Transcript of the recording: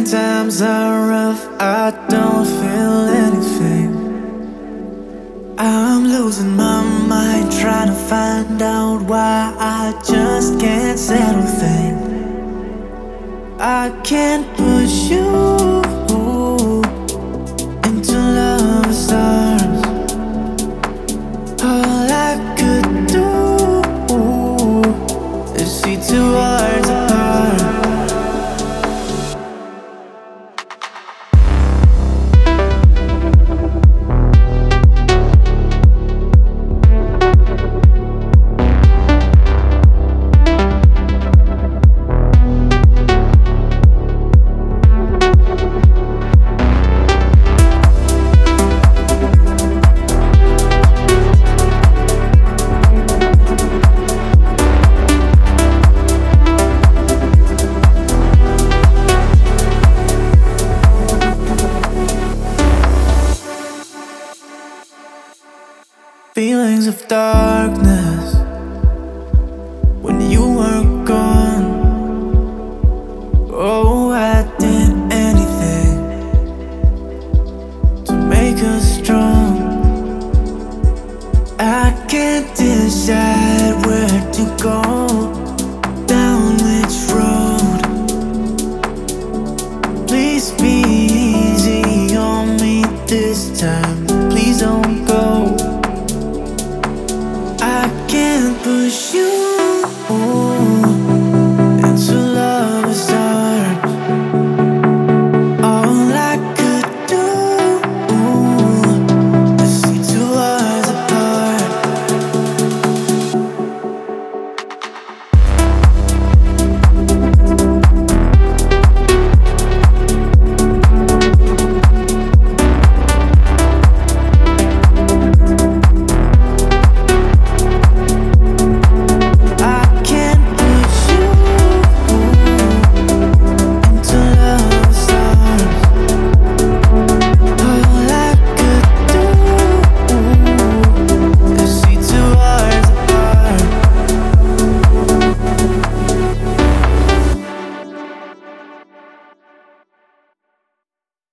When times are rough, I don't feel anything. I'm losing my mind, trying to find out why I just can't settle things. I can't push you into love's arms. All I could do is see two hearts apart. Feelings of darkness when you were gone. Oh, I did anything to make us strong. I can't decide where to go.